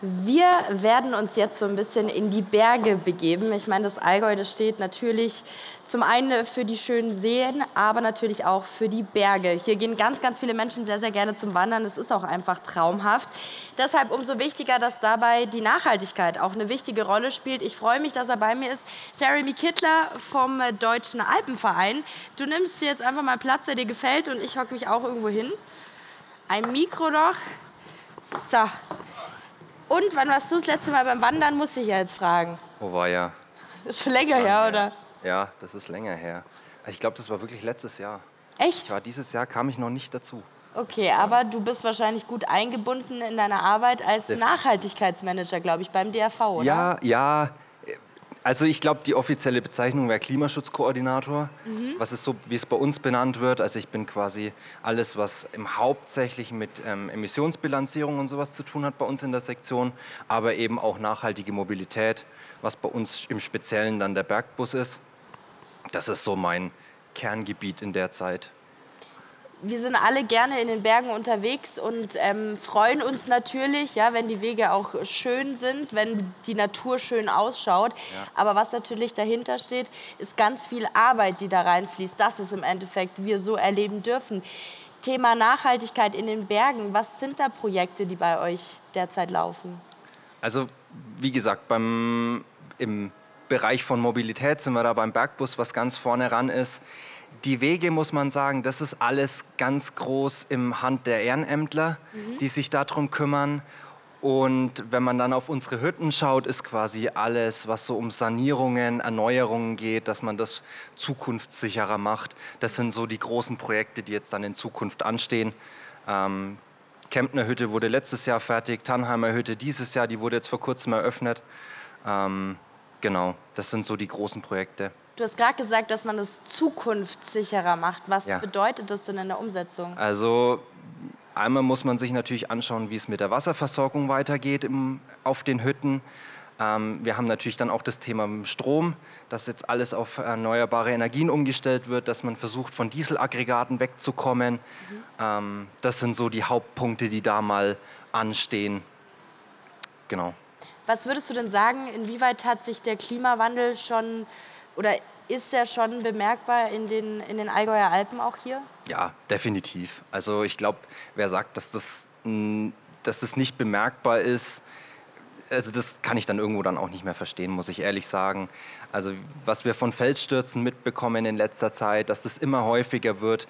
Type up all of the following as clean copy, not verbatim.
Wir werden uns jetzt so ein bisschen in die Berge begeben. Ich meine, das Allgäu, das steht natürlich zum einen für die schönen Seen, aber natürlich auch für die Berge. Hier gehen ganz, ganz viele Menschen sehr, sehr gerne zum Wandern. Es ist auch einfach traumhaft. Deshalb umso wichtiger, dass dabei die Nachhaltigkeit auch eine wichtige Rolle spielt. Ich freue mich, dass er bei mir ist. Jeremy Kittler vom Deutschen Alpenverein. Du nimmst jetzt einfach mal Platz, der dir gefällt, und ich hocke mich auch irgendwo hin. Ein Mikro noch. So. Und wann warst du das letzte Mal beim Wandern, musste ich ja jetzt fragen. Oh, war ja. Das ist schon länger her, oder? Ja, das ist länger her. Ich glaube, das war wirklich letztes Jahr. Echt? Dieses Jahr kam ich noch nicht dazu. Okay, aber du bist wahrscheinlich gut eingebunden in deiner Arbeit als Nachhaltigkeitsmanager, glaube ich, beim DRV, oder? Ja. Also ich glaube, die offizielle Bezeichnung wäre Klimaschutzkoordinator, was ist so, wie es bei uns benannt wird. Also ich bin quasi alles, was hauptsächlich mit Emissionsbilanzierung und sowas zu tun hat bei uns in der Sektion, aber eben auch nachhaltige Mobilität, was bei uns im Speziellen dann der Bergbus ist. Das ist so mein Kerngebiet in der Zeit. Wir sind alle gerne in den Bergen unterwegs und freuen uns natürlich, ja, wenn die Wege auch schön sind, wenn die Natur schön ausschaut. Ja. Aber was natürlich dahinter steht, ist ganz viel Arbeit, die da reinfließt. Das ist im Endeffekt wir so erleben dürfen. Thema Nachhaltigkeit in den Bergen. Was sind da Projekte, die bei euch derzeit laufen? Also wie gesagt, im Bereich von Mobilität sind wir da beim Bergbus, was ganz vorne ran ist. Die Wege, muss man sagen, das ist alles ganz groß im Hand der Ehrenämtler, die sich darum kümmern. Und wenn man dann auf unsere Hütten schaut, ist quasi alles, was so um Sanierungen, Erneuerungen geht, dass man das zukunftssicherer macht. Das sind so die großen Projekte, die jetzt dann in Zukunft anstehen. Kemptner Hütte wurde letztes Jahr fertig, Tannheimer Hütte dieses Jahr, die wurde jetzt vor kurzem eröffnet. Genau, das sind so die großen Projekte. Du hast gerade gesagt, dass man das zukunftssicherer macht. Was bedeutet das denn in der Umsetzung? Also einmal muss man sich natürlich anschauen, wie es mit der Wasserversorgung weitergeht auf den Hütten. Wir haben natürlich dann auch das Thema Strom, dass jetzt alles auf erneuerbare Energien umgestellt wird, dass man versucht, von Dieselaggregaten wegzukommen. Das sind so die Hauptpunkte, die da mal anstehen. Genau. Was würdest du denn sagen, inwieweit hat sich der Klimawandel schon oder ist der schon bemerkbar in den Allgäuer Alpen auch hier? Ja, definitiv. Also ich glaube, wer sagt, dass das nicht bemerkbar ist, also das kann ich dann irgendwo dann auch nicht mehr verstehen, muss ich ehrlich sagen. Also was wir von Felsstürzen mitbekommen in letzter Zeit, dass das immer häufiger wird,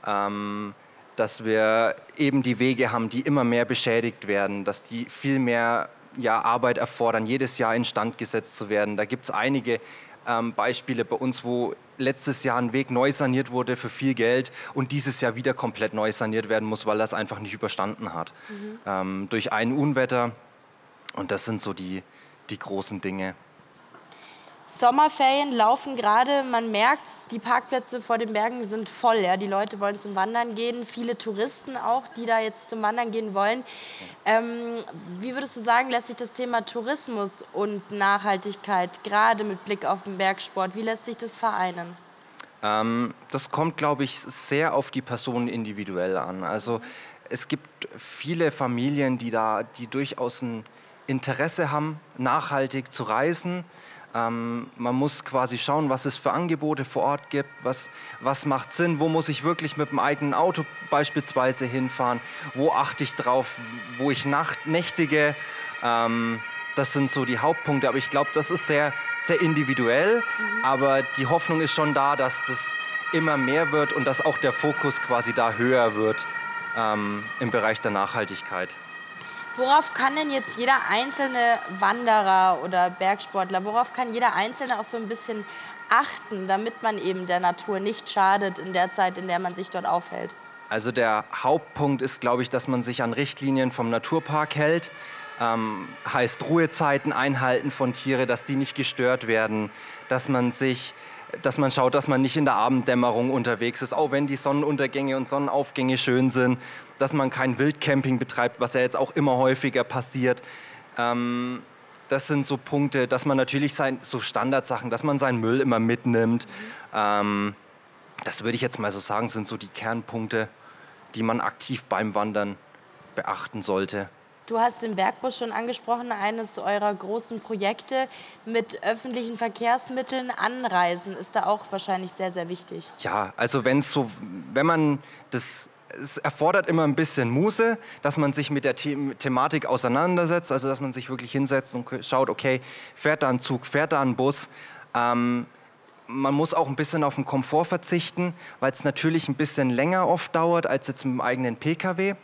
dass wir eben die Wege haben, die immer mehr beschädigt werden, dass die viel mehr Arbeit erfordern, jedes Jahr instand gesetzt zu werden. Da gibt es einige Beispiele bei uns, wo letztes Jahr ein Weg neu saniert wurde für viel Geld und dieses Jahr wieder komplett neu saniert werden muss, weil er es einfach nicht überstanden hat. Durch ein Unwetter. Und das sind so die großen Dinge. Sommerferien laufen gerade, man merkt, die Parkplätze vor den Bergen sind voll. Ja? Die Leute wollen zum Wandern gehen, viele Touristen auch, die da jetzt zum Wandern gehen wollen. Wie würdest du sagen, lässt sich das Thema Tourismus und Nachhaltigkeit, gerade mit Blick auf den Bergsport, wie lässt sich das vereinen? Das kommt, glaube ich, sehr auf die Person individuell an. Also es gibt viele Familien, die durchaus ein Interesse haben, nachhaltig zu reisen. Man muss quasi schauen, was es für Angebote vor Ort gibt, was macht Sinn, wo muss ich wirklich mit dem eigenen Auto beispielsweise hinfahren, wo achte ich drauf, wo ich nächtige. Das sind so die Hauptpunkte, aber ich glaube, das ist sehr, sehr individuell, aber die Hoffnung ist schon da, dass das immer mehr wird und dass auch der Fokus quasi da höher wird im Bereich der Nachhaltigkeit. Worauf kann denn jetzt jeder einzelne Wanderer oder Bergsportler, worauf kann jeder Einzelne auch so ein bisschen achten, damit man eben der Natur nicht schadet in der Zeit, in der man sich dort aufhält? Also der Hauptpunkt ist, glaube ich, dass man sich an Richtlinien vom Naturpark hält. Heißt Ruhezeiten einhalten von Tieren, dass die nicht gestört werden, dass man schaut, dass man nicht in der Abenddämmerung unterwegs ist, auch wenn die Sonnenuntergänge und Sonnenaufgänge schön sind, dass man kein Wildcamping betreibt, was ja jetzt auch immer häufiger passiert. Das sind so Punkte, dass man natürlich so Standardsachen, dass man seinen Müll immer mitnimmt. Das würde ich jetzt mal so sagen, sind so die Kernpunkte, die man aktiv beim Wandern beachten sollte. Du hast den Bergbus schon angesprochen, eines eurer großen Projekte mit öffentlichen Verkehrsmitteln anreisen ist da auch wahrscheinlich sehr, sehr wichtig. Ja, also wenn man das, es erfordert immer ein bisschen Muße, dass man sich mit der Thematik auseinandersetzt, also dass man sich wirklich hinsetzt und schaut, okay, fährt da ein Zug, fährt da ein Bus. Man muss auch ein bisschen auf den Komfort verzichten, weil es natürlich ein bisschen länger oft dauert als jetzt mit dem eigenen Pkw.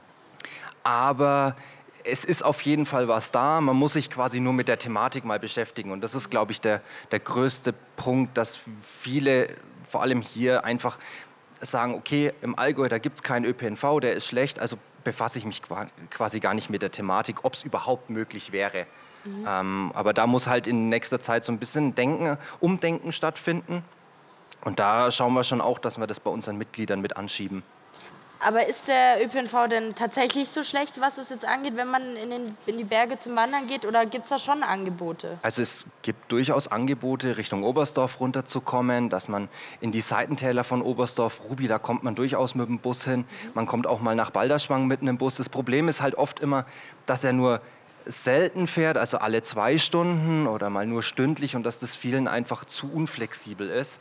Aber es ist auf jeden Fall was da. Man muss sich quasi nur mit der Thematik mal beschäftigen. Und das ist, glaube ich, der größte Punkt, dass viele, vor allem hier, einfach sagen, okay, im Allgäu, da gibt es keinen ÖPNV, der ist schlecht, also befasse ich mich quasi gar nicht mit der Thematik, ob es überhaupt möglich wäre. Aber da muss halt in nächster Zeit so ein bisschen Umdenken stattfinden. Und da schauen wir schon auch, dass wir das bei unseren Mitgliedern mit anschieben. Aber ist der ÖPNV denn tatsächlich so schlecht, was es jetzt angeht, wenn man in die Berge zum Wandern geht? Oder gibt es da schon Angebote? Also es gibt durchaus Angebote, Richtung Oberstdorf runterzukommen, dass man in die Seitentäler von Oberstdorf, Ruby, da kommt man durchaus mit dem Bus hin. Man kommt auch mal nach Balderschwang mit einem Bus. Das Problem ist halt oft immer, dass er nur selten fährt, also alle 2 Stunden oder mal nur stündlich und dass das vielen einfach zu unflexibel ist.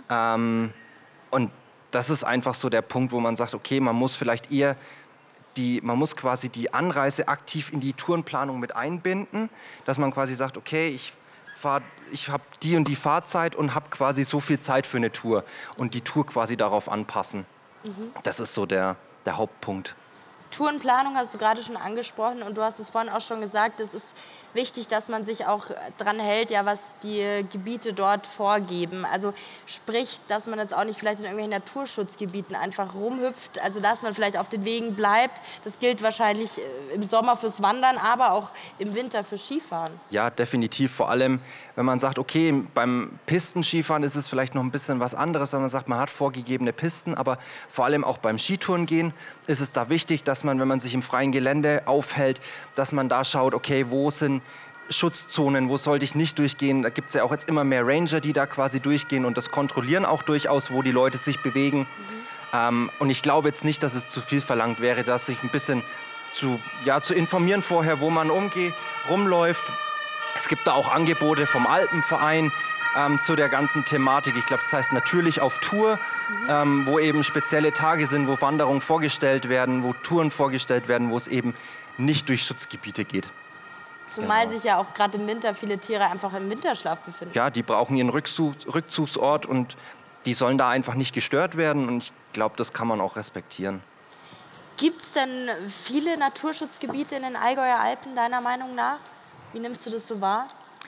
Und das ist einfach so der Punkt, wo man sagt, okay, man muss vielleicht eher man muss quasi die Anreise aktiv in die Tourenplanung mit einbinden, dass man quasi sagt, okay, ich habe die und die Fahrzeit und habe quasi so viel Zeit für eine Tour und die Tour quasi darauf anpassen. Das ist so der Hauptpunkt. Tourenplanung hast du gerade schon angesprochen und du hast es vorhin auch schon gesagt, es ist wichtig, dass man sich auch dran hält, ja, was die Gebiete dort vorgeben. Also sprich, dass man jetzt auch nicht vielleicht in irgendwelchen Naturschutzgebieten einfach rumhüpft, also dass man vielleicht auf den Wegen bleibt. Das gilt wahrscheinlich im Sommer fürs Wandern, aber auch im Winter fürs Skifahren. Ja, definitiv. Vor allem, wenn man sagt, okay, beim Pistenskifahren ist es vielleicht noch ein bisschen was anderes, wenn man sagt, man hat vorgegebene Pisten, aber vor allem auch beim Skitourengehen ist es da wichtig, dass man, wenn man sich im freien Gelände aufhält, dass man da schaut, okay, wo sind Schutzzonen, wo sollte ich nicht durchgehen. Da gibt es ja auch jetzt immer mehr Ranger, die da quasi durchgehen und das kontrollieren auch durchaus, wo die Leute sich bewegen. Und ich glaube jetzt nicht, dass es zu viel verlangt wäre, dass sich ein bisschen zu informieren vorher, wo man rumläuft. Es gibt da auch Angebote vom Alpenverein zu der ganzen Thematik. Ich glaube, das heißt natürlich auf Tour, wo eben spezielle Tage sind, wo Wanderungen vorgestellt werden, wo Touren vorgestellt werden, wo es eben nicht durch Schutzgebiete geht. Zumal sich ja auch gerade im Winter viele Tiere einfach im Winterschlaf befinden. Ja, die brauchen ihren Rückzugsort und die sollen da einfach nicht gestört werden. Und ich glaube, das kann man auch respektieren. Gibt es denn viele Naturschutzgebiete in den Allgäuer Alpen, deiner Meinung nach? Wie nimmst du das so wahr?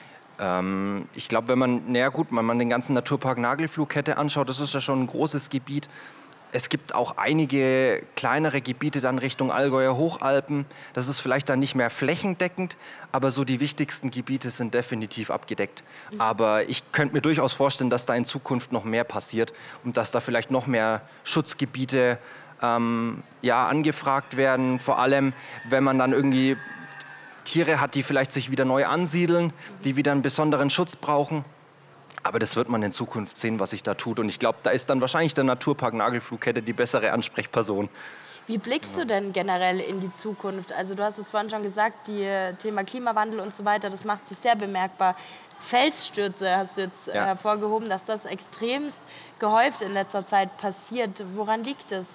Ich glaube, wenn man den ganzen Naturpark Nagelfluhkette anschaut, das ist ja schon ein großes Gebiet. Es gibt auch einige kleinere Gebiete dann Richtung Allgäuer Hochalpen. Das ist vielleicht dann nicht mehr flächendeckend, aber so die wichtigsten Gebiete sind definitiv abgedeckt. Aber ich könnte mir durchaus vorstellen, dass da in Zukunft noch mehr passiert und dass da vielleicht noch mehr Schutzgebiete angefragt werden. Vor allem, wenn man dann irgendwie Tiere hat, die vielleicht sich wieder neu ansiedeln, die wieder einen besonderen Schutz brauchen. Aber das wird man in Zukunft sehen, was sich da tut. Und ich glaube, da ist dann wahrscheinlich der Naturpark Nagelfluhkette die bessere Ansprechperson. Wie blickst du denn generell in die Zukunft? Also du hast es vorhin schon gesagt, das Thema Klimawandel und so weiter, das macht sich sehr bemerkbar. Felsstürze hast du jetzt hervorgehoben, dass das extremst gehäuft in letzter Zeit passiert. Woran liegt es?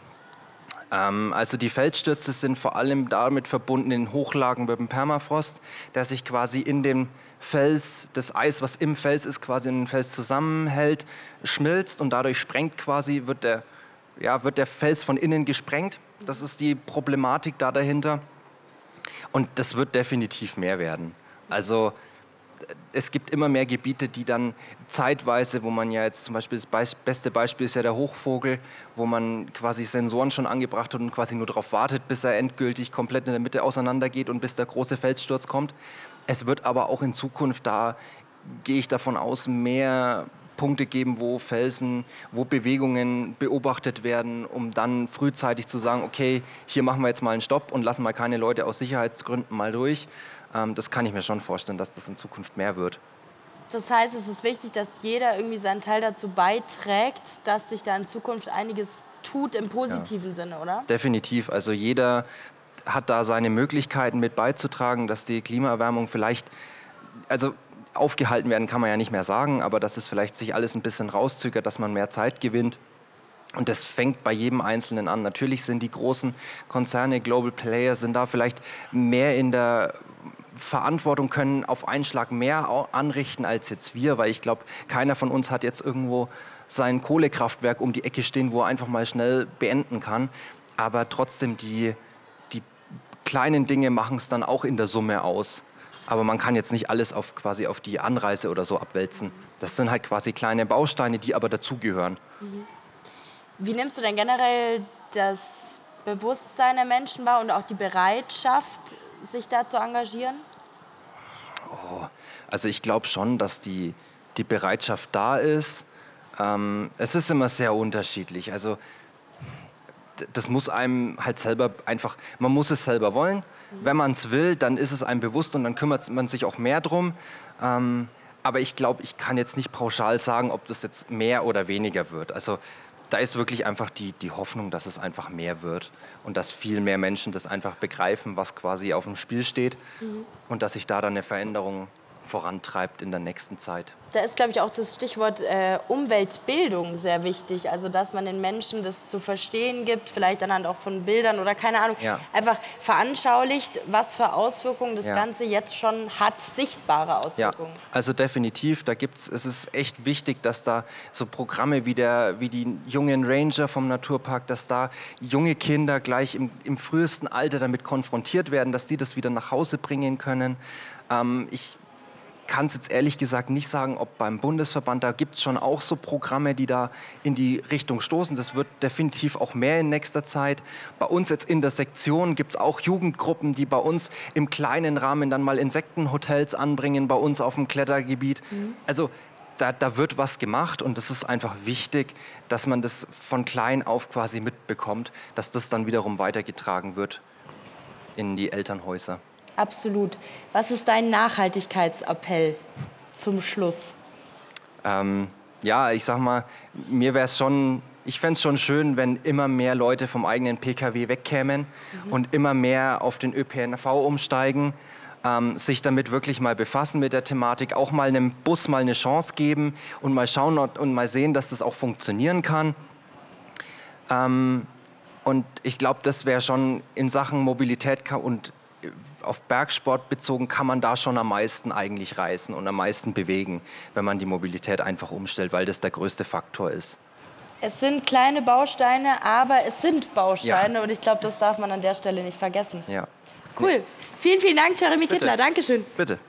Also die Felsstürze sind vor allem damit verbunden in Hochlagen mit dem Permafrost, der sich quasi in dem Fels, das Eis, was im Fels ist, quasi in den Fels zusammenhält, schmilzt und dadurch wird der Fels von innen gesprengt. Das ist die Problematik da dahinter. Und das wird definitiv mehr werden. Also es gibt immer mehr Gebiete, die dann zeitweise, wo man ja jetzt zum Beispiel, das beste Beispiel ist ja der Hochvogel, wo man quasi Sensoren schon angebracht hat und quasi nur darauf wartet, bis er endgültig komplett in der Mitte auseinandergeht und bis der große Felssturz kommt. Es wird aber auch in Zukunft, da gehe ich davon aus, mehr Punkte geben, wo Felsen, wo Bewegungen beobachtet werden, um dann frühzeitig zu sagen, okay, hier machen wir jetzt mal einen Stopp und lassen mal keine Leute aus Sicherheitsgründen mal durch. Das kann ich mir schon vorstellen, dass das in Zukunft mehr wird. Das heißt, es ist wichtig, dass jeder irgendwie seinen Teil dazu beiträgt, dass sich da in Zukunft einiges tut im positiven Sinne, oder? Definitiv. Also jeder, hat da seine Möglichkeiten mit beizutragen, dass die Klimaerwärmung vielleicht, also aufgehalten werden kann man ja nicht mehr sagen, aber dass es vielleicht sich alles ein bisschen rauszögert, dass man mehr Zeit gewinnt. Und das fängt bei jedem Einzelnen an. Natürlich sind die großen Konzerne, Global Player, sind da vielleicht mehr in der Verantwortung, können auf einen Schlag mehr anrichten als jetzt wir, weil ich glaube, keiner von uns hat jetzt irgendwo sein Kohlekraftwerk um die Ecke stehen, wo er einfach mal schnell beenden kann. Aber trotzdem, die kleinen Dinge machen es dann auch in der Summe aus. Aber man kann jetzt nicht alles quasi auf die Anreise oder so abwälzen. Das sind halt quasi kleine Bausteine, die aber dazugehören. Wie nimmst du denn generell das Bewusstsein der Menschen wahr und auch die Bereitschaft, sich da zu engagieren? Also ich glaube schon, dass die Bereitschaft da ist. Es ist immer sehr unterschiedlich. Also das muss einem halt selber einfach, man muss es selber wollen. Wenn man es will, dann ist es einem bewusst und dann kümmert man sich auch mehr drum. Aber ich glaube, ich kann jetzt nicht pauschal sagen, ob das jetzt mehr oder weniger wird. Also da ist wirklich einfach die Hoffnung, dass es einfach mehr wird und dass viel mehr Menschen das einfach begreifen, was quasi auf dem Spiel steht und dass sich da dann eine Veränderung vorantreibt in der nächsten Zeit. Da ist, glaube ich, auch das Stichwort Umweltbildung sehr wichtig. Also, dass man den Menschen das zu verstehen gibt, vielleicht anhand auch von Bildern oder keine Ahnung, einfach veranschaulicht, was für Auswirkungen das Ganze jetzt schon hat, sichtbare Auswirkungen. Ja, also definitiv, es ist echt wichtig, dass da so Programme wie die jungen Ranger vom Naturpark, dass da junge Kinder gleich im frühesten Alter damit konfrontiert werden, dass die das wieder nach Hause bringen können. Ich kann es jetzt ehrlich gesagt nicht sagen, ob beim Bundesverband, da gibt es schon auch so Programme, die da in die Richtung stoßen. Das wird definitiv auch mehr in nächster Zeit. Bei uns jetzt in der Sektion gibt es auch Jugendgruppen, die bei uns im kleinen Rahmen dann mal Insektenhotels anbringen, bei uns auf dem Klettergebiet. Also da wird was gemacht und es ist einfach wichtig, dass man das von klein auf quasi mitbekommt, dass das dann wiederum weitergetragen wird in die Elternhäuser. Absolut. Was ist dein Nachhaltigkeitsappell zum Schluss? Ja, ich sag mal, ich fände es schon schön, wenn immer mehr Leute vom eigenen Pkw wegkämen und immer mehr auf den ÖPNV umsteigen, sich damit wirklich mal befassen mit der Thematik, auch mal einem Bus mal eine Chance geben und mal schauen und mal sehen, dass das auch funktionieren kann. Und ich glaube, das wäre schon in Sachen Mobilität und auf Bergsport bezogen kann man da schon am meisten eigentlich reißen und am meisten bewegen, wenn man die Mobilität einfach umstellt, weil das der größte Faktor ist. Es sind kleine Bausteine, aber es sind Bausteine und ich glaube, das darf man an der Stelle nicht vergessen. Ja. Cool. Vielen, vielen Dank, Jeremy Kittler. Dankeschön. Bitte.